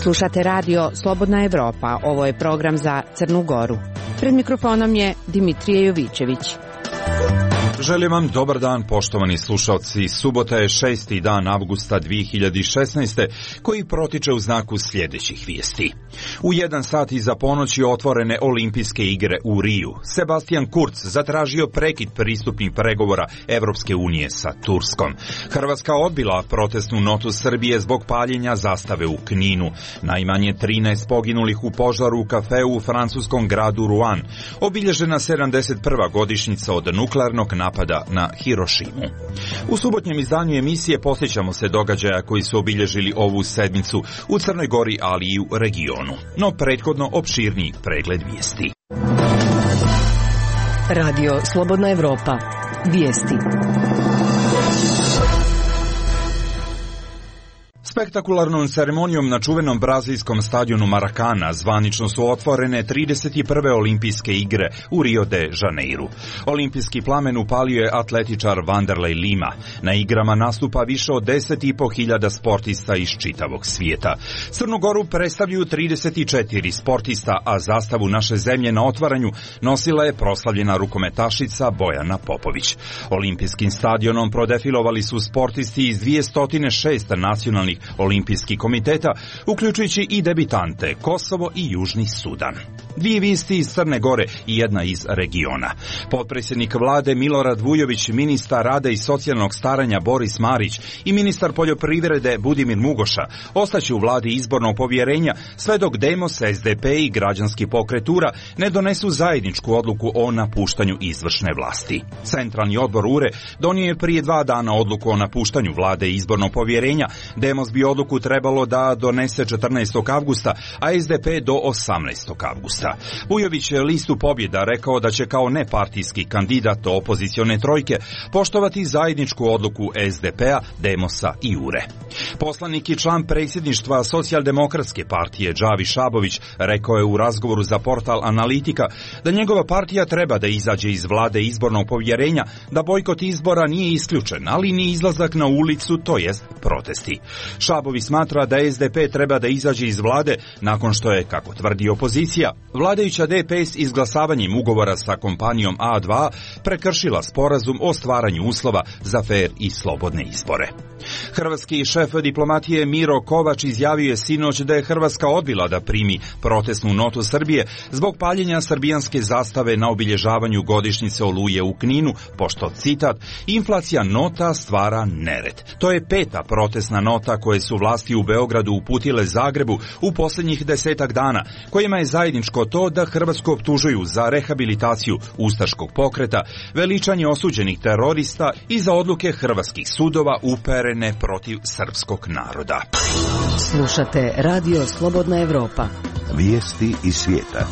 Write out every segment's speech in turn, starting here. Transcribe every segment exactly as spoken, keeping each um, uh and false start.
Slušate radio Slobodna Evropa, ovo je program za Crnu Goru. Pred mikrofonom je Dimitrije Jovićević. Želim vam dobar dan, poštovani slušalci. Subota je šesti dan avgusta dvije hiljade šesnaeste. koji protiče u znaku sljedećih vijesti. U jedan sat iza ponoći otvorene olimpijske igre u Riju. Sebastian Kurz zatražio prekid pristupnih pregovora Evropske unije sa Turskom. Hrvatska odbila protestnu notu Srbije zbog paljenja zastave u Kninu. Najmanje trinaest poginulih u požaru u kafeu u francuskom gradu Rouen. Obilježena sedamdeset prva godišnjica od nuklearnog napada na Hirošimu. U subotnjem izdanju emisije posjećamo se događaja koji su obilježili ovu sedmicu u Crnoj Gori, ali i u regionu. No prethodno opširniji pregled vijesti. Radio Slobodna Evropa. Vijesti. Spektakularnom ceremonijom na čuvenom brazilskom stadionu Maracana zvanično su otvorene trideset prve olimpijske igre u Rio de Janeiru. Olimpijski plamen upalio je atletičar Vanderlei Lima. Na igrama nastupa više od deset i po hiljada sportista iz čitavog svijeta. Crnu Goru predstavljaju trideset četiri sportista, a zastavu naše zemlje na otvaranju nosila je proslavljena rukometašica Bojana Popović. Olimpijskim stadionom prodefilovali su sportisti iz dvjesto šest nacionalnih olimpijskih komiteta, uključujući i debitante Kosovo i Južni Sudan. Dvije vijesti iz Crne Gore i jedna iz regiona. Potpredsjednik vlade Milorad Vujović, ministar rada i socijalnog staranja Boris Marić i ministar poljoprivrede Budimir Mugoša ostaće u vladi izbornog povjerenja sve dok Demos, S D P i građanski pokret U R A ne donesu zajedničku odluku o napuštanju izvršne vlasti. Centralni odbor U R E donio je prije dva dana odluku o napuštanju vlade izbornog povjerenja. Demos bi odluku trebalo da donese četrnaestog avgusta, a S D P do osamnaestog avgusta. Vujović je listu pobjeda rekao da će kao nepartijski kandidat opozicione trojke poštovati zajedničku odluku S D P-a, Demosa i U R E. Poslanik i član predsjedništva Socijaldemokratske partije Džavi Šabović rekao je u razgovoru za portal Analitika da njegova partija treba da izađe iz vlade izbornog povjerenja, da bojkot izbora nije isključen, ali ni izlazak na ulicu, to jest protesti. Šabović smatra da S D P treba da izađe iz vlade nakon što je, kako tvrdi opozicija, vladajuća D P S izglasavanjem ugovora sa kompanijom A dva prekršila sporazum o stvaranju uslova za fer i slobodne izbore. Hrvatski šef diplomatije Miro Kovač izjavio je sinoć da je Hrvatska odbila da primi protestnu notu Srbije zbog paljenja srbijanske zastave na obilježavanju godišnjice Oluje u Kninu, pošto, citat, inflacija nota stvara nered. To je peta protestna nota koje su vlasti u Beogradu uputile Zagrebu u posljednjih desetak dana, kojima je zajedničko to da Hrvatsku optužuju za rehabilitaciju ustaškog pokreta, veličanje osuđenih terorista i za odluke hrvatskih sudova uperene protiv srpskog naroda. Slušate Radio Slobodna Evropa. Vijesti iz svijeta.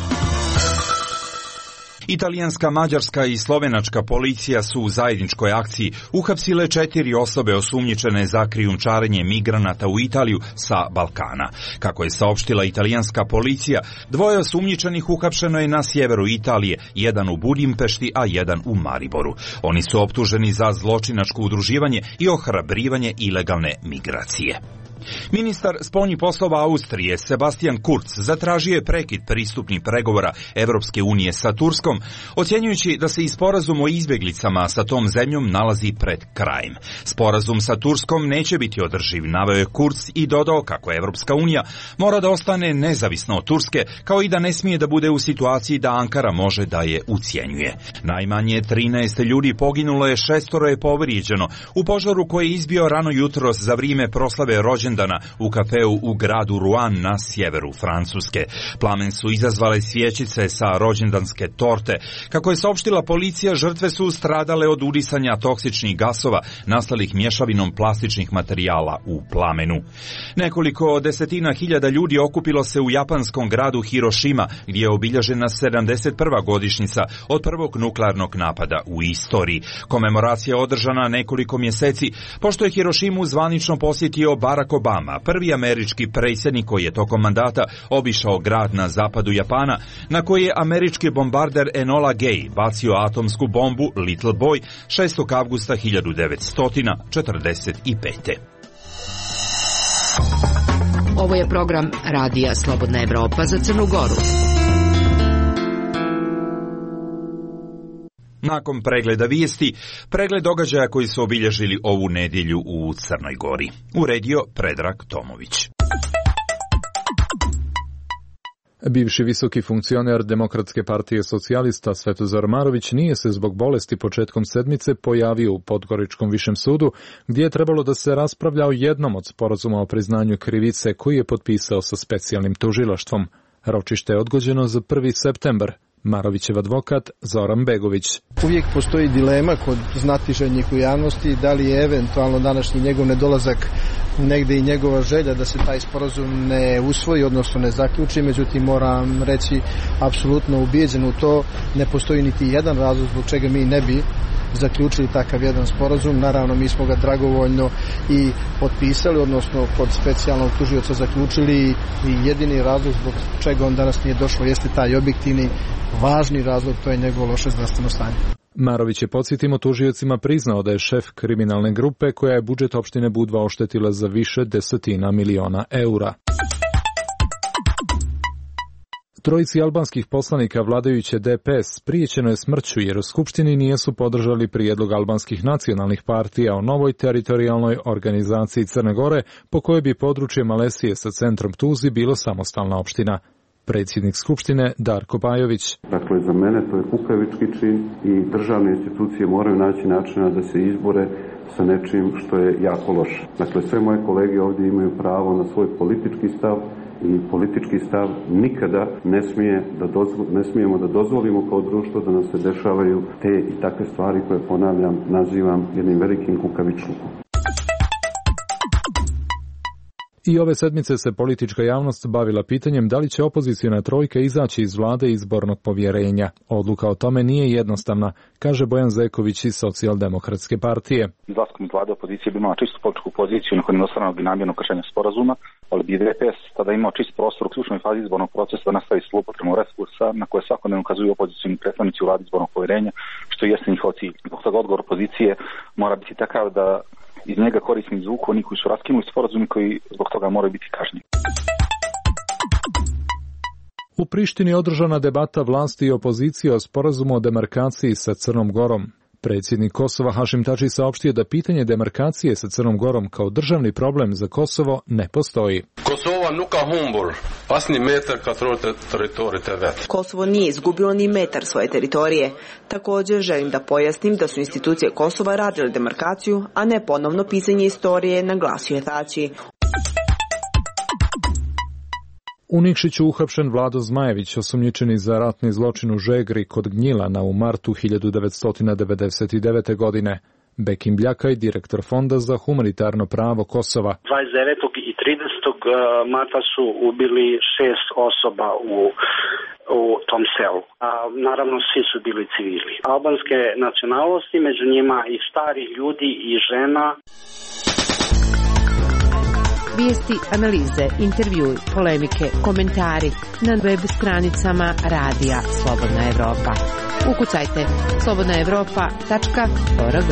Italijanska, mađarska i slovenačka policija su u zajedničkoj akciji uhapsile četiri osobe osumnjičene za krijumčarenje migranata u Italiju sa Balkana. Kako je saopštila italijanska policija, dvoje osumnjičenih uhapšeno je na sjeveru Italije, jedan u Budimpešti, a jedan u Mariboru. Oni su optuženi za zločinačko udruživanje i ohrabrivanje ilegalne migracije. Ministar spoljnih poslova Austrije Sebastian Kurz zatražio je prekid pristupnih pregovora Evropske unije sa Turskom, ocjenjujući da se i sporazum o izbjeglicama sa tom zemljom nalazi pred krajem. Sporazum sa Turskom neće biti održiv, naveo je Kurz i dodao kako Evropska unija mora da ostane nezavisna od Turske, kao i da ne smije da bude u situaciji da Ankara može da je ucjenjuje. Najmanje trinaest ljudi poginulo je, šestoro je povrijeđeno u požaru koji je izbio rano jutros za vrijeme proslave rođendana u kafeu u gradu Rouen na sjeveru Francuske. Plamen su izazvale svjećice sa rođendanske torte. Kako je saopštila policija, žrtve su stradale od udisanja toksičnih gasova nastalih mješavinom plastičnih materijala u plamenu. Nekoliko desetina hiljada ljudi okupilo se u japanskom gradu Hirošima, gdje je obilježena sedamdeset prva godišnjica od prvog nuklearnog napada u istoriji. Komemoracija je održana nekoliko mjeseci, pošto je Hirošimu zvanično posjetio Barack Obama, prvi američki predsjednik koji je tokom mandata obišao grad na zapadu Japana, na koji je američki bombarder Enola Gay bacio atomsku bombu Little Boy šestog avgusta hiljadu devetsto četrdeset pete. Ovo je program Radija Slobodna Evropa za Crnu Goru. Nakon pregleda vijesti, pregled događaja koji su obilježili ovu nedjelju u Crnoj Gori. Uredio Predrag Tomović. Bivši visoki funkcioner Demokratske partije socijalista Svetozar Marović nije se zbog bolesti početkom sedmice pojavio u Podgoričkom višem sudu, gdje je trebalo da se raspravlja o jednom od sporazuma o priznanju krivice koji je potpisao sa specijalnim tužilaštvom. Ročište je odgođeno za prvi septembar. Marovićev advokat Zoran Begović. Uvijek postoji dilema kod znatiželjnih u javnosti da li je eventualno današnji njegov nedolazak negde i njegova želja da se taj sporazum ne usvoji, odnosno ne zaključi. Međutim, moram reći apsolutno ubijeđen u to, ne postoji niti jedan razlog zbog čega mi ne bi zaključili takav jedan sporazum. Naravno, mi smo ga dragovoljno i potpisali, odnosno kod specijalnog tužioca zaključili, i jedini razlog zbog čega on danas nije došlo jeste taj objektivni, važni razlog, to je njegovo loše zdravstveno stanje. Marović je, podsjetimo, tužiocima priznao da je šef kriminalne grupe koja je budžet opštine Budva oštetila za više desetina miliona eura. Trojici albanskih poslanika vladajuće D P S prijećeno je smrću jer u Skupštini nisu podržali prijedlog albanskih nacionalnih partija o novoj teritorijalnoj organizaciji Crne Gore, po kojoj bi područje Malesije sa centrom Tuzi bilo samostalna opština. Predsjednik Skupštine Darko Bajović. Dakle, za mene to je kukavički čin i državne institucije moraju naći načina da se izbore sa nečim što je jako loše. Dakle, sve moje kolege ovdje imaju pravo na svoj politički stav i politički stav nikada ne, smije da dozvo, ne smijemo da dozvolimo kao društvo da nam se dešavaju te i takve stvari koje, ponavljam, nazivam jednim velikim kukavičlukom. I ove sedmice se politička javnost bavila pitanjem da li će opoziciona trojka izaći iz vlade izbornog povjerenja. Odluka o tome nije jednostavna, kaže Bojan Zeković iz Socijaldemokratske partije. Izlaskom iz vlade opozicije bi imala čistu političku poziciju nakon jednostranog i namjernog kršenja sporazuma, ali bi D P S tada imao čist prostor u ključnoj fazi izbornog procesa da nastavi s zloupotrebom resursa na koje svakodnevno ukazuju opozicioni predstavnici u vladi izbornog povjerenja, što jeste njihov cilj. Zbog toga odgovor opozicije mora biti takav da iz njega korisni izvuku oni koji su raskinuli sporazum i koji zbog toga moraju biti kažnjeni. U Prištini je održana debata vlasti i opozicije o sporazumu o demarkaciji sa Crnom Gorom. Predsjednik Kosova Hašim Tači saopštio da pitanje demarkacije sa Crnom Gorom kao državni problem za Kosovo ne postoji. Kosova nuka humbur, pasni metar katrol teritorij te vet. Kosovo nije izgubilo ni metar svoje teritorije. Također želim da pojasnim da su institucije Kosova radile demarkaciju, a ne ponovno pisanje istorije, naglasio je Tači. U Nikšiću uhapšen Vlado Zmajević, osumnjičeni za ratni zločin u Žegri kod Gnjilana u martu hiljadu devetsto devedeset devete. godine. Bekim Bljakaj, direktor Fonda za humanitarno pravo Kosova. dvadeset devetog i tridesetog marta su ubili šest osoba u, u tom selu. A, naravno, svi su bili civili. Albanske nacionalnosti, među njima i stari ljudi i žena. Vijesti, analize, intervjui, polemike, komentari na web stranicama Radija Slobodna Evropa. Ukucajte slobodna evropa tačka org.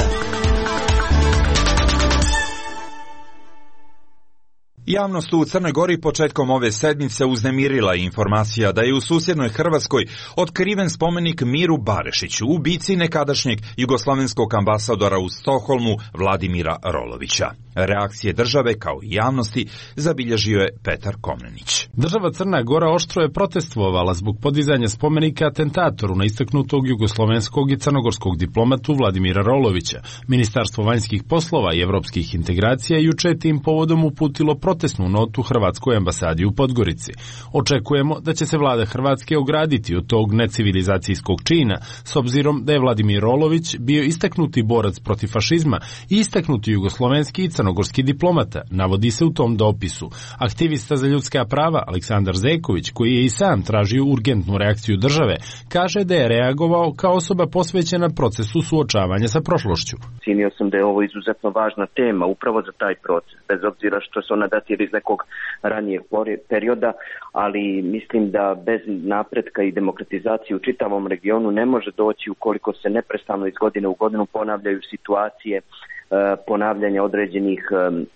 Javnost u Crnoj Gori početkom ove sedmice uznemirila informacija da je u susjednoj Hrvatskoj otkriven spomenik Miru Barešiću, ubici nekadašnjeg jugoslovenskog ambasadora u Stokholmu Vladimira Rolovića. Reakcije države kao i javnosti zabilježio je Petar Komnenić. Država Crna Gora oštro je protestvovala zbog podizanja spomenika atentatoru na istaknutog jugoslovenskog i crnogorskog diplomatu Vladimira Rolovića. Ministarstvo vanjskih poslova i evropskih integracija juče tim povodom uputilo protestnu notu Hrvatskoj ambasadi u Podgorici. Očekujemo da će se vlada Hrvatske ograditi od tog necivilizacijskog čina, s obzirom da je Vladimir Rolović bio istaknuti borac protiv fašizma i istaknuti jugoslovenski i crnogorski diplomata, navodi se u tom dopisu. Aktivista za ljudska prava Aleksandar Zeković, koji je i sam tražio urgentnu reakciju države, kaže da je reagovao kao osoba posvećena procesu suočavanja sa prošlošću. Cijenio sam da je ovo izuzetno važna tema upravo za taj proces, bez obzira što se ona datira iz nekog ranijeg perioda, ali mislim da bez napretka i demokratizacije u čitavom regionu ne može doći ukoliko se neprestano iz godine u godinu ponavljaju situacije ponavljanja određenih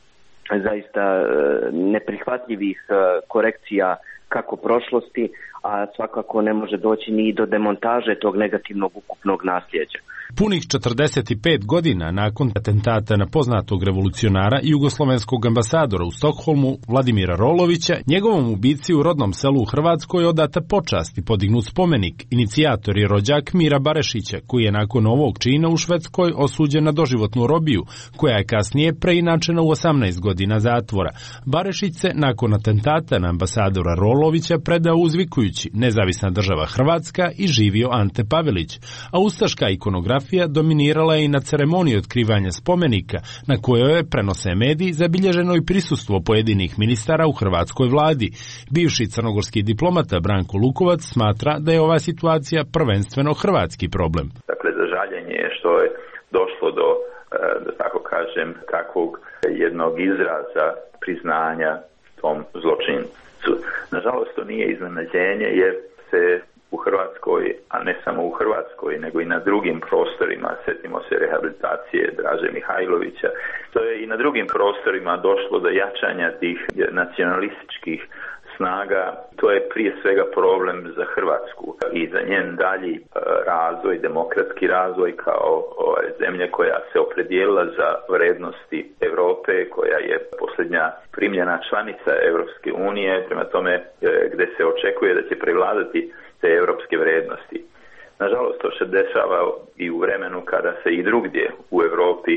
zaista neprihvatljivih korekcija kako prošlosti, a svakako ne može doći ni do demontaže tog negativnog ukupnog nasljeđa. Punih četrdeset pet godina nakon atentata na poznatog revolucionara i jugoslovenskog ambasadora u Stokholmu Vladimira Rolovića, njegovom ubici u rodnom selu u Hrvatskoj odata počast i podignut spomenik. Inicijator je rođak Mira Barešića, koji je nakon ovog čina u Švedskoj osuđen na doživotnu robiju, koja je kasnije preinačena u osamnaest godina zatvora. Barešić se nakon atentata na ambasadora Rolovića predao uzvikujući nezavisna država Hrvatska i živio Ante Pavelić, a ustaška ikonografija dominirala je i na ceremoniji otkrivanja spomenika, na kojoj je, prenose mediji, zabilježeno i prisustvo pojedinih ministara u hrvatskoj vladi. Bivši crnogorski diplomata Branko Lukovac smatra da je ova situacija prvenstveno hrvatski problem. Dakle, za žaljenje je što je došlo do, da tako kažem, takvog jednog izraza priznanja tom zločincu. Nažalost, to nije iznenađenje jer se u Hrvatskoj, a ne samo u Hrvatskoj, nego i na drugim prostorima, sjetimo se rehabilitacije Draže Mihajlovića, to je i na drugim prostorima došlo do jačanja tih nacionalističkih snaga. To je prije svega problem za Hrvatsku i za njen dalji razvoj, demokratski razvoj kao zemlje koja se opredijelila za vrednosti Europe, koja je posljednja primljena članica Europske unije, prema tome gdje se očekuje da će prevladati te europske vrednosti. Nažalost, to se dešava i u vremenu kada se i drugdje u Europi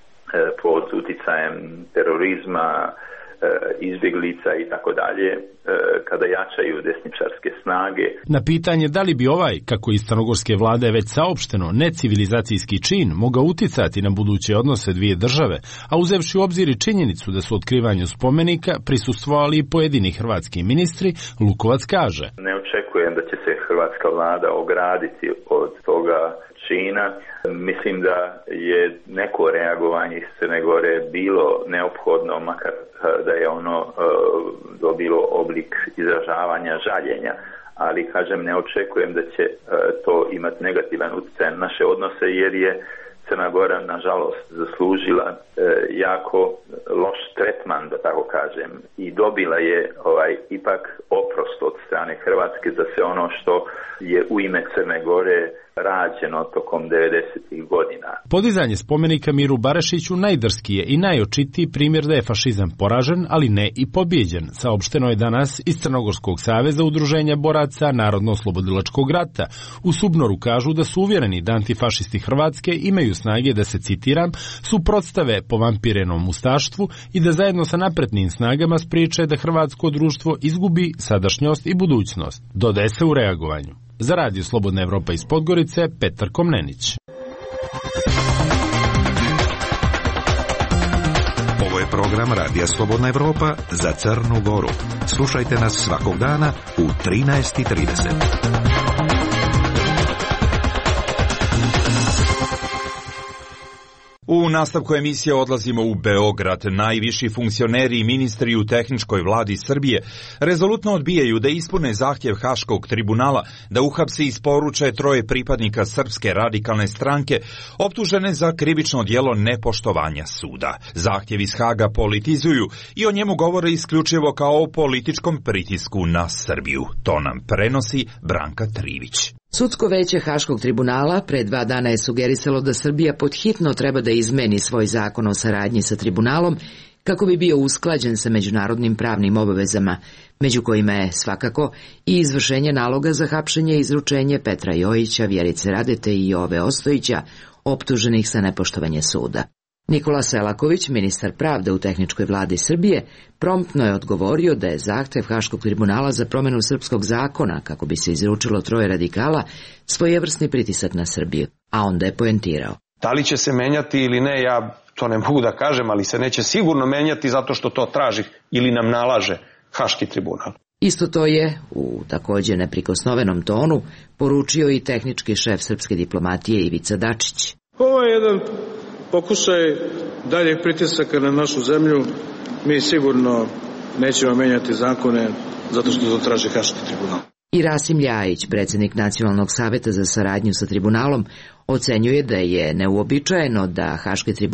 pod uticajem terorizma, izbjeglica i tako dalje, kada jačaju desničarske snage. Na pitanje da li bi ovaj, kako iz crnogorske vlade već saopšteno, necivilizacijski čin mogao uticati na buduće odnose dvije države, a uzevši u obzir i činjenicu da su otkrivanju spomenika prisustvovali i pojedini hrvatski ministri, Lukovac kaže: Ne očekujem da će se hrvatska vlada ograditi od toga čina. Mislim da je neko reagovanje iz Crne Gore bilo neophodno, makar da je ono uh, dobilo oblik izražavanja žaljenja, ali kažem ne očekujem da će uh, to imati negativan utjecaj na naše odnose jer je Crna Gora nažalost zaslužila uh, jako loš tretman, da tako kažem, i dobila je ovaj ipak oprost od strane Hrvatske za sve ono što je u ime Crne Gore rađeno tokom devedesetih godina. Podizanje spomenika Miru Barešiću najdrski je i najočitiji primjer da je fašizam poražen, ali ne i pobjeđen, saopšteno je danas iz Crnogorskog saveza udruženja boraca Narodno-oslobodilačkog rata. U Subnoru kažu da su uvjereni da antifašisti Hrvatske imaju snage da se, citiram, suprotstave povampirenom ustaštvu i da zajedno sa naprednim snagama spriječe da hrvatsko društvo izgubi sadašnjost i budućnost. Dodaje se u reagovanju. Za Radio Slobodna Evropa iz Podgorice, Petar Komnenić. Ovo je program Radija Slobodna Evropa za Crnu Goru. Slušajte nas svakog dana u trinaest i trideset. U nastavku emisije odlazimo u Beograd. Najviši funkcioneri i ministri u tehničkoj vladi Srbije rezolutno odbijaju da ispune zahtjev Haškog tribunala da uhapse i isporuče troje pripadnika Srpske radikalne stranke optužene za krivično djelo nepoštovanja suda. Zahtjev iz Haga politizuju i o njemu govore isključivo kao o političkom pritisku na Srbiju. To nam prenosi Branka Trivić. Sudsko veće Haškog tribunala pre dva dana je sugerisalo da Srbija podhitno treba da izmeni svoj zakon o saradnji sa tribunalom kako bi bio usklađen sa međunarodnim pravnim obavezama, među kojima je svakako i izvršenje naloga za hapšenje i izručenje Petra Jojića, Vjerice Radete i Jove Ostojića, optuženih za nepoštovanje suda. Nikola Selaković, ministar pravde u tehničkoj vladi Srbije, promptno je odgovorio da je zahtev Haškog tribunala za promjenu srpskog zakona, kako bi se izručilo troje radikala, svojevrsni pritisak na Srbiju, a onda je poentirao. Da li će se menjati ili ne, ja to ne mogu da kažem, ali se neće sigurno menjati zato što to traži ili nam nalaže Haški tribunal. Isto to je, u također neprikosnovenom tonu, poručio i tehnički šef srpske diplomatije Ivica Dačić. Ovo je jedan pokušaj daljeg pritisaka na našu zemlju. Mi sigurno nećemo menjati zakone zato što to traži Haški tribunal. I Rasim Ljajić, predsjednik Nacionalnog saveta za saradnju sa tribunalom, ocenjuje da je neuobičajeno da Haški tribunal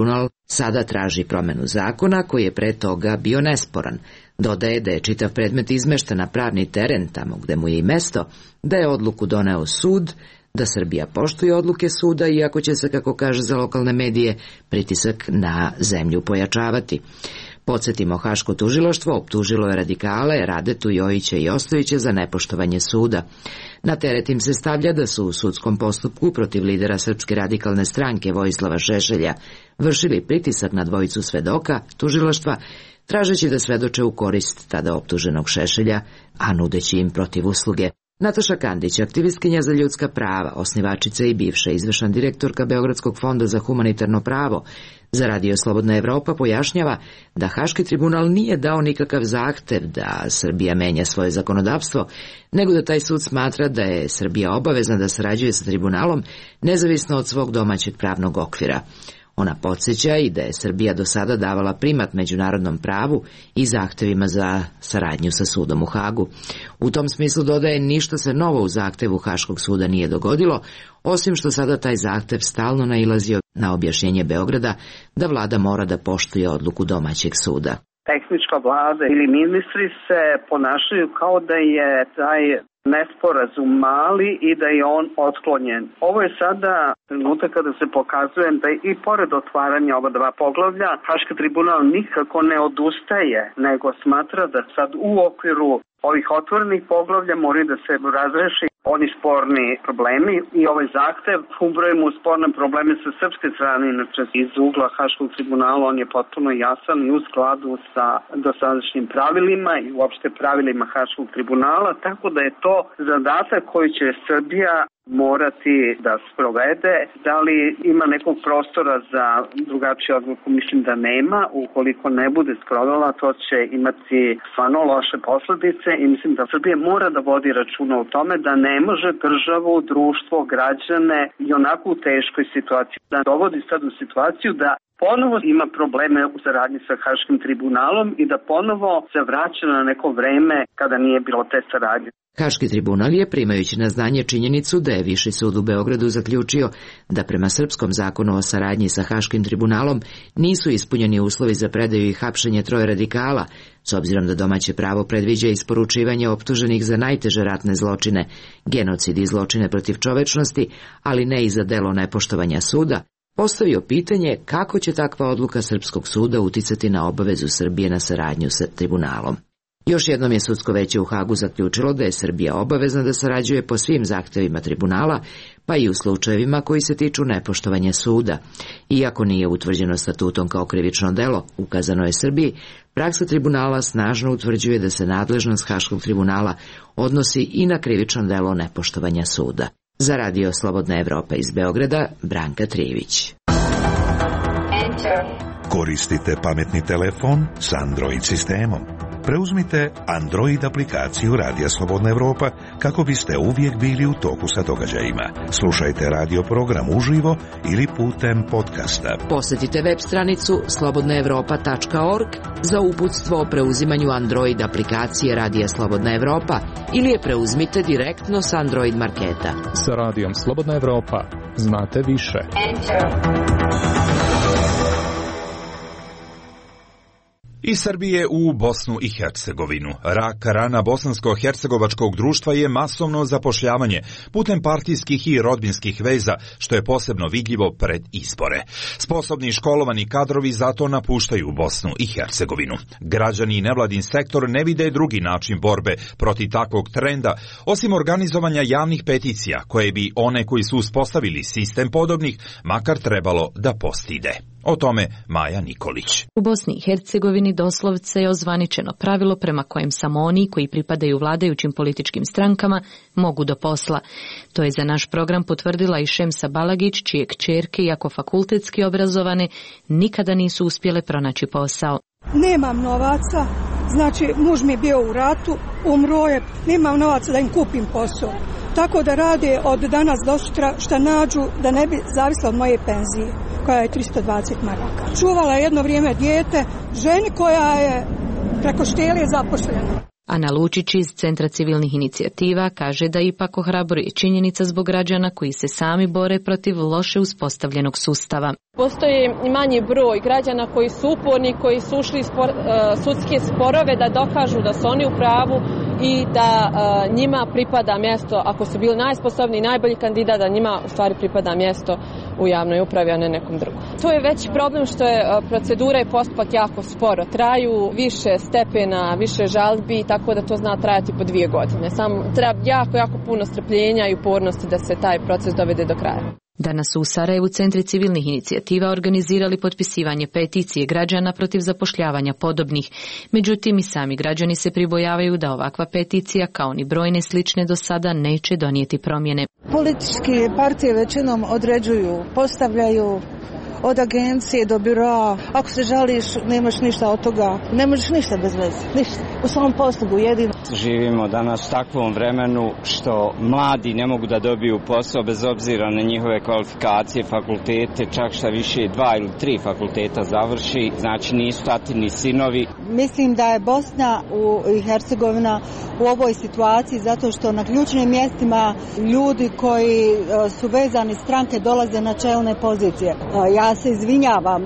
Sada traži promenu zakona koji je pre toga bio nesporan. Dodaje da je čitav predmet izmešten na pravni teren tamo gde mu je i mesto, da je odluku doneo sud, da Srbija poštuje odluke suda, iako će se, kako kaže za lokalne medije, pritisak na zemlju pojačavati. Podsjetimo, Haško tužilaštvo optužilo je radikale Radetu, Jojića i Ostojića za nepoštovanje suda. Na teret im se stavlja da su u sudskom postupku protiv lidera Srpske radikalne stranke Vojislava Šešelja vršili pritisak na dvojicu svedoka tužilaštva, tražeći da svedoče u korist tada optuženog Šešelja, a nudeći im protiv usluge. Nataša Kandić, aktivistkinja za ljudska prava, osnivačica i bivša izvršna direktorka Beogradskog fonda za humanitarno pravo, za Radio Slobodna Evropa pojašnjava da Haški tribunal nije dao nikakav zahtev da Srbija menja svoje zakonodavstvo, nego da taj sud smatra da je Srbija obavezna da sarađuje sa tribunalom nezavisno od svog domaćeg pravnog okvira. Ona podsjeća i da je Srbija do sada davala primat međunarodnom pravu i zahtevima za saradnju sa sudom u Hagu. U tom smislu, dodaje, ništa se novo u zahtevu Haškog suda nije dogodilo, osim što sada taj zahtev stalno nailazio na objašnjenje Beograda da vlada mora da poštuje odluku domaćeg suda. Tehnička vlada ili ministri se ponašaju kao da je taj nesporazum mali i da je on otklonjen. Ovo je sada trenutak kada se pokazuje da i pored otvaranja ova dva poglavlja, Haški tribunal nikako ne odustaje, nego smatra da sad u okviru ovih otvorenih poglavlja moraju da se razreši oni sporni problemi i ovaj zahtev ubrojimo u sporne probleme sa srpske strane, inače iz ugla Haškog tribunala on je potpuno jasan i u skladu sa dosadašnjim pravilima i uopšte pravilima Haškog tribunala, tako da je to zadatak koji će Srbija morati da sprovede. Da li ima nekog prostora za drugačiju odluku? Mislim da nema. Ukoliko ne bude sprovela, to će imati stvarno loše posledice i mislim da Srbija mora da vodi računa o tome da ne može državu, društvo, građane i onako u teškoj situaciji da dovodi sad u situaciju da ponovo ima probleme u saradnji sa Haškim tribunalom i da ponovo se vraća na neko vreme kada nije bilo te saradnje. Haški tribunal je, primajući na znanje činjenicu da je Viši sud u Beogradu zaključio da prema srpskom zakonu o saradnji sa Haškim tribunalom nisu ispunjeni uslovi za predaju i hapšenje troje radikala, s obzirom da domaće pravo predviđa isporučivanje optuženih za najteže ratne zločine, genocid i zločine protiv čovečnosti, ali ne i za delo nepoštovanja suda, postavio pitanje kako će takva odluka srpskog suda uticati na obavezu Srbije na saradnju sa tribunalom. Još jednom je sudsko veće u Hagu zaključilo da je Srbija obavezna da sarađuje po svim zahtevima tribunala, pa i u slučajevima koji se tiču nepoštovanja suda. Iako nije utvrđeno statutom kao krivično delo, ukazano je Srbiji, praksa tribunala snažno utvrđuje da se nadležnost Haškog tribunala odnosi i na krivično delo nepoštovanja suda. Za Radio Slobodna Evropa iz Beograda, Branka Trijević. Koristite pametni telefon s Android sistemom. Preuzmite Android aplikaciju Radija Slobodna Evropa kako biste uvijek bili u toku sa događajima. Slušajte radio program uživo ili putem podcasta. Posjetite web stranicu slobodna evropa tačka org za uputstvo o preuzimanju Android aplikacije Radija Slobodna Evropa ili je preuzmite direktno s Android marketa. Sa Radijom Slobodna Evropa znate više. Iz Srbije u Bosnu i Hercegovinu. Rak rana bosansko-hercegovačkog društva je masovno zapošljavanje putem partijskih i rodbinskih veza, što je posebno vidljivo pred izbore. Sposobni školovani kadrovi zato napuštaju Bosnu i Hercegovinu. Građani i nevladin sektor ne vide drugi način borbe protiv takvog trenda, osim organizovanja javnih peticija, koje bi one koji su uspostavili sistem podobnih makar trebalo da postide. O tome Maja Nikolić. U Bosni i Hercegovini doslovce je ozvaničeno pravilo prema kojem samo oni koji pripadaju vladajućim političkim strankama mogu do posla. To je za naš program potvrdila i Šemsa Balagić, čije kćerke, iako fakultetski obrazovane, nikada nisu uspjele pronaći posao. Nemam novaca, znači muž mi je bio u ratu, umro je, nemam novaca da im kupim posao. Tako da rade od danas do sutra šta nađu da ne bi zavisla od moje penzije, koja je tristo dvadeset maraka. Čuvala jedno vrijeme dijete, ženi koja je preko štele zaposlena. Ana Lučić iz Centra civilnih inicijativa kaže da ipak ohrabruje činjenica zbog građana koji se sami bore protiv loše uspostavljenog sustava. Postoji manji broj građana koji su uporni, koji su ušli u spor, uh, sudske sporove da dokažu da su oni u pravu i da uh, njima pripada mjesto, ako su bili najsposobniji, najbolji kandidat, da njima u stvari pripada mjesto u javnoj upravi, a ne nekom drugom. To je veći problem što je uh, procedura i postupak jako sporo. Traju više stepena, više žalbi, tako da to zna trajati po dvije godine. Samo treba jako, jako puno strpljenja i upornosti da se taj proces dovede do kraja. Danas su u Sarajevu Centri civilnih inicijativa organizirali potpisivanje peticije građana protiv zapošljavanja podobnih. Međutim, i sami građani se pribojavaju da ovakva peticija, kao ni brojne slične do sada, neće donijeti promjene. Političke partije većinom određuju, postavljaju od agencije do biroa. Ako se žališ, nemaš ništa od toga. Ne možeš ništa bez veze. Ništa. U svom poslugu jedino. Živimo danas u takvom vremenu što mladi ne mogu da dobiju posao bez obzira na njihove kvalifikacije, fakultete, čak šta više dva ili tri fakulteta završi. Znači nisu tatini sinovi. Mislim da je Bosna i Hercegovina u ovoj situaciji zato što na ključnim mjestima ljudi koji su vezani stranke dolaze na čelne pozicije. Ja se izvinjavam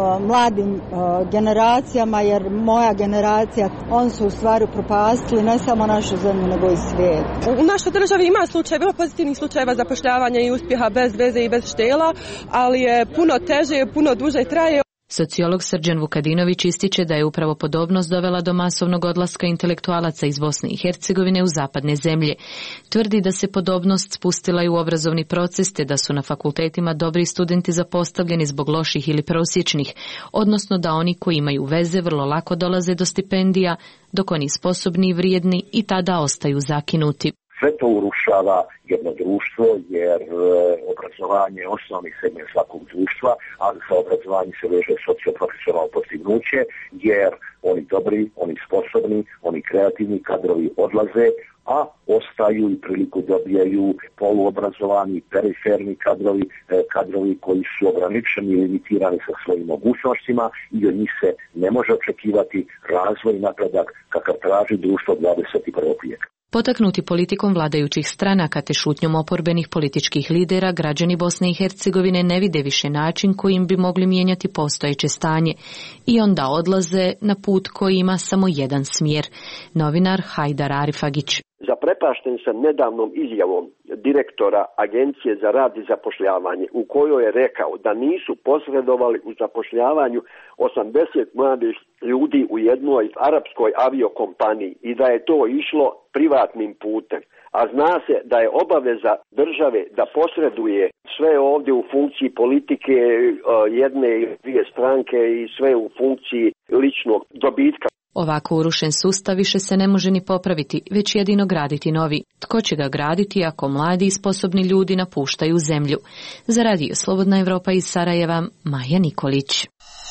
mladim generacijama jer moja generacija, oni su u stvari propastili ne samo našu zemlju nego i svijet. U našoj državi ima slučajeva, pozitivnih slučajeva zapošljavanja i uspjeha bez veze i bez štela, ali je puno teže, puno duže traje. Sociolog Srđan Vukadinović ističe da je upravo podobnost dovela do masovnog odlaska intelektualaca iz Bosne i Hercegovine u zapadne zemlje. Tvrdi da se podobnost spustila i u obrazovni proces, te da su na fakultetima dobri studenti zapostavljeni zbog loših ili prosječnih, odnosno da oni koji imaju veze vrlo lako dolaze do stipendija, dok oni sposobni i vrijedni i tada ostaju zakinuti. Sve to urušava jedno društvo jer obrazovanje je osnovni segment svakog društva, ali sa obrazovanjem se veže socioprofesionalno postignuće jer oni dobri, oni sposobni, oni kreativni kadrovi odlaze, a ostaju i priliku dobijaju poluobrazovani, periferni kadrovi, kadrovi koji su ograničeni i limitirani sa svojim mogućnostima i od njih se ne može očekivati razvoj i napredak kakav traži društvo dvadeset prvog vijeka. Potaknuti politikom vladajućih stranaka te šutnjom oporbenih političkih lidera, građani Bosne i Hercegovine ne vide više način kojim bi mogli mijenjati postojeće stanje i onda odlaze na put koji ima samo jedan smjer. Novinar Hajdar Arifagić. Zaprepašten sam nedavnom izjavom direktora Agencije za rad i zapošljavanje u kojoj je rekao da nisu posredovali u zapošljavanju osamdeset mladih ljudi u jednoj arapskoj aviokompaniji i da je to išlo privatnim putem. A zna se da je obaveza države da posreduje sve ovdje u funkciji politike jedne i dvije stranke i sve u funkciji ličnog dobitka. Ovako urušen sustav više se ne može ni popraviti, već jedino graditi novi. Tko će ga graditi ako mladi i sposobni ljudi napuštaju zemlju? Za Radio Slobodna Evropa iz Sarajeva, Maja Nikolić.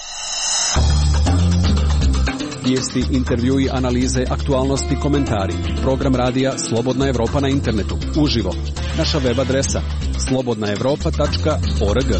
Vijesti, intervjui, analize, aktualnosti, komentari. Program radija Slobodna Evropa na internetu. Uživo. Naša web adresa slobodna evropa tačka org.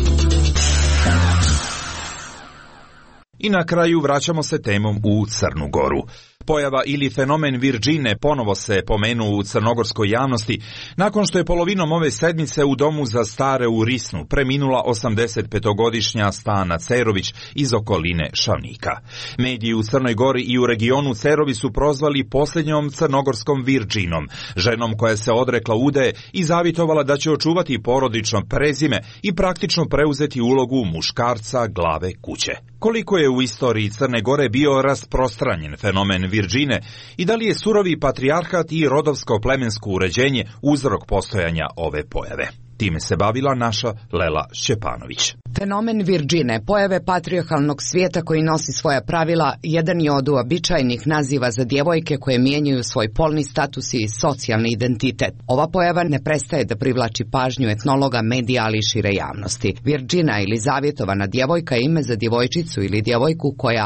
I na kraju vraćamo se temom u Crnu Goru. Pojava ili fenomen Virđine ponovo se pomenuo u crnogorskoj javnosti nakon što je polovinom ove sedmice u domu za stare u Risnu preminula osamdesetpetogodišnja Stana Cerović iz okoline Šavnika. Mediji u Crnoj Gori i u regionu Cerovi su prozvali posljednjom crnogorskom Virđinom, ženom koja se odrekla udaje i zavitovala da će očuvati porodično prezime i praktično preuzeti ulogu muškarca glave kuće. Koliko je u istoriji Crne Gore bio rasprostranjen fenomen Virđine i da li je surovi patrijarhat i rodovsko-plemensko uređenje uzrok postojanja ove pojave? Time se bavila naša Lela Šćepanović. Fenomen Virđine, pojave patrijarhalnog svijeta koji nosi svoja pravila, jedan je od uobičajenih naziva za djevojke koje mijenjaju svoj polni status i socijalni identitet. Ova pojava ne prestaje da privlači pažnju etnologa, medija, ali i šire javnosti. Virđina ili zavjetovana djevojka je ime za djevojčicu ili djevojku koja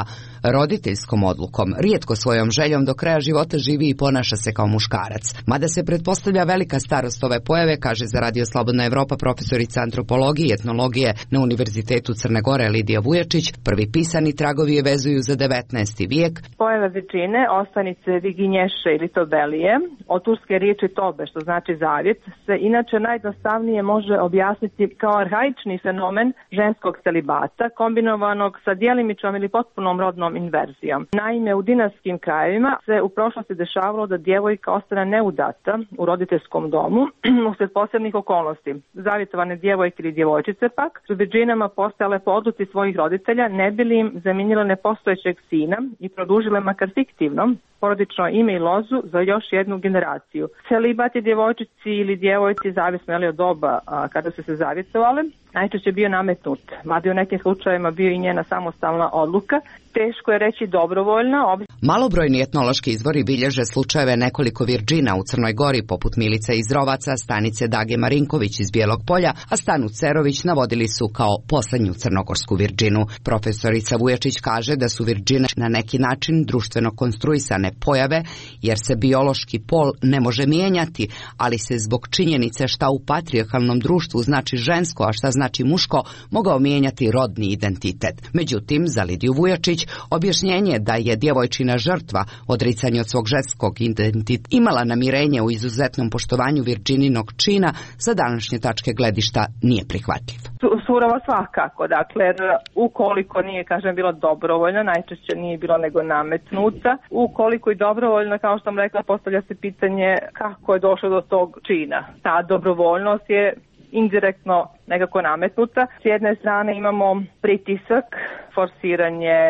roditeljskom odlukom, rijetko svojom željom do kraja života živi i ponaša se kao muškarac. Mada se pretpostavlja velika starost ove pojave, kaže za Radio Slobodna Evropa profesorica antropologije i etnologije na Univerzitetu Crne Gore Lidija Vujačić, prvi pisani tragovi je vezuju za devetnaesti vijek. Pojava Virđine, ostanice Viginješe ili Tobelije, od turske riječi tobe, što znači zavjet, se inače najjednostavnije može objasniti kao arhaični fenomen ženskog celibata, kombinovanog sa djelimičnom ili potpunom rodnom inverzijom. Naime, u dinastskim krajevima se u prošlosti dešavalo da djevojka ostane neudata u roditeljskom domu usred posebnih okolnosti. Zavjetovane djevojke ili djevojčice pak su Virđinama postajale po odluci svojih roditelja, ne bi li im zamijenile nepostojećeg sina i produžile makar fiktivno porodično ime i lozu za još jednu generaciju. Celibat je djevojčici ili djevojci, zavisno je od doba a, kada su se zavjetovale, najčešće bio nametnut, mada u nekim slučajevima bio i njena samostalna odluka. Teško je reći dobrovoljna. Ob... Malobrojni etnološki izvori bilježe slučajeve nekoliko Virđina u Crnoj Gori, poput Milice iz Rovaca, Stanice Dage Marinković iz Bijelog Polja, a Stanu Cerović navodili su kao posljednju crnogorsku Virđinu. Profesorica Vujačić kaže da su Virđine na neki način društveno konstruisane pojave, jer se biološki pol ne može mijenjati, ali se zbog činjenice šta u patrijarhalnom društvu znači žensko, a šta znači muško, mogao mijenjati rodni identitet. Međutim, za Lidiju Vujačić objašnjenje da je djevojčina žrtva odricanja od svog ženskog identiteta imala namirenje u izuzetnom poštovanju Virđininog čina, sa današnje tačke gledišta nije prihvatljiv. Surovo svakako, dakle, ukoliko nije, kažem, bilo dobrovoljno, najčešće nije bilo nego nametnuta, ukoliko i dobrovoljno, kao što sam rekla, postavlja se pitanje kako je došlo do tog čina. Ta dobrovoljnost je indirektno nekako nametnuta. S jedne strane imamo pritisak, forsiranje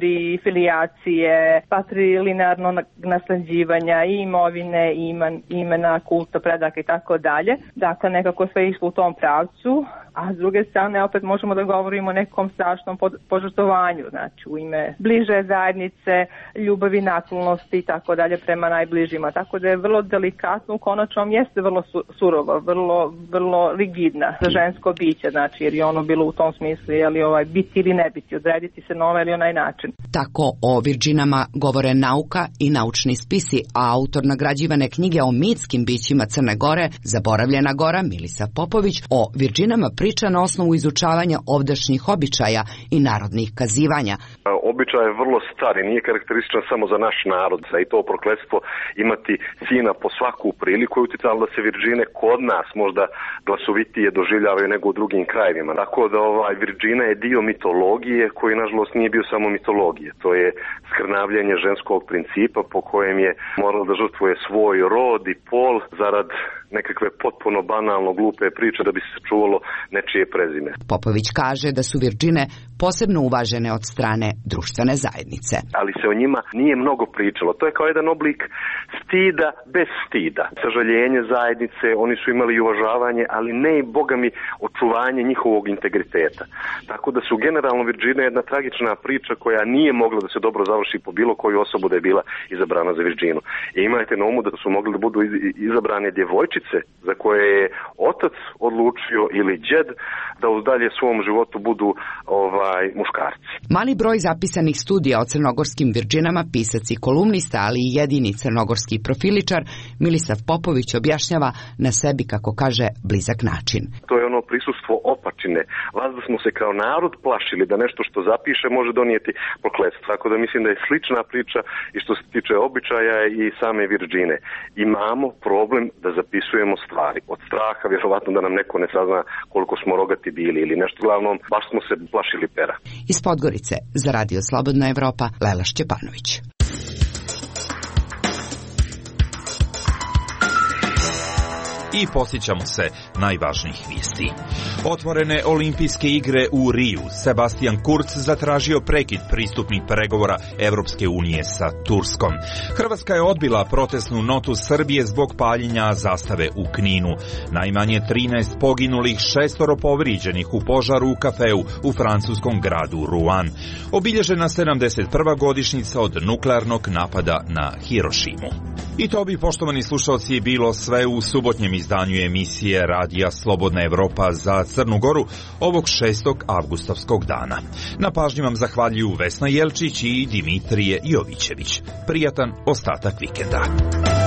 patrifilijacije, patrilinearno nasljeđivanja i imovine, i imena, kulta, predaka i tako dalje. Dakle, nekako sve išlo u tom pravcu, a s druge strane opet možemo da govorimo o nekom strašnom požrtvovanju, znači u ime bliže zajednice, ljubavi, naklonosti i tako dalje prema najbližima. Tako da je vrlo delikatno, u konačnom jeste vrlo surova, vrlo, vrlo rigidna za žensko biće, znači jer je ono bilo u tom smislu, je li ovaj biti ili ne biti, odrediti se na ovaj ili onaj način. Tako o Virđinama govore nauka i naučni spisi, a autor nagrađivane knjige o mitskim bićima Crne Gore, Zaboravljena Gora, Milisa Popović, o Virđinama priča na osnovu izučavanja ovdašnjih običaja i narodnih kazivanja. Običaj je vrlo star i nije karakterističan samo za naš narod, i to prokletstvo imati sina po svaku priliku je utjecalo da se Virđine kod nas možda glasovitije doživljavaju nego u drugim krajevima. Tako da ovaj Virđina je dio mitologije koji nažalost nije bio samo mitologije. To je skrnavljanje ženskog principa po kojem je moralo da žrtvuje svoj rod i pol zarad nekakve potpuno banalno glupe priče da bi se čuvalo nečije prezime. Popović kaže da su Virđine posebno uvažene od strane društvene zajednice. Ali se o njima nije mnogo pričalo. To je kao jedan oblik stida bez stida. Sažaljenje zajednice, oni su imali i uvažavanje, ali ne i, boga mi, očuvanje njihovog integriteta. Tako da su generalno Virđine jedna tragična priča koja nije mogla da se dobro završi po bilo koju osobu da je bila izabrana za Virđinu. I imajte na umu da su mogli da budu izabrane djevojčice za koje je otac odlučio ili džed da u dalje svom životu budu ovaj muškarci. Mali broj zapisanih studija o crnogorskim Virđinama, pisac i kolumnista, ali i jedini crnogorski profiličar, Milisav Popović objašnjava na sebi, kako kaže, blizak način. To je ono prisustvo opačine. Vas da smo se kao narod plašili da nešto što zapiše može donijeti prokletstvo. Tako da mislim da je slična priča i što se tiče običaja i same Virđine. Imamo problem da zapisujemo stvari. Od straha, vjerovatno da nam neko ne sazna koliko smo rogati bili ili nešto. Uglavnom, baš smo se plašili pera. Iz Podgorice za Radio Slobodna Evropa, Lela Šćepanović. I posjećamo se najvažnijih vijesti. Otvorene olimpijske igre u Riju. Sebastian Kurz zatražio prekid pristupnih pregovora Evropske unije sa Turskom. Hrvatska je odbila protestnu notu Srbije zbog paljenja zastave u Kninu. Najmanje trinaest poginulih, šestoro povrijeđenih u požaru u kafeu u francuskom gradu Rouen. Obilježena sedamdeset prva godišnjica od nuklearnog napada na Hirošimu. I to bi, poštovani slušalci, bilo sve u subotnjem izdanju emisije Radija Slobodna Evropa za Crnu Goru ovog šestog avgustovskog dana. Na pažnji vam zahvaljuju Vesna Jelčić i Dimitrije Jovićević. Prijatan ostatak vikenda.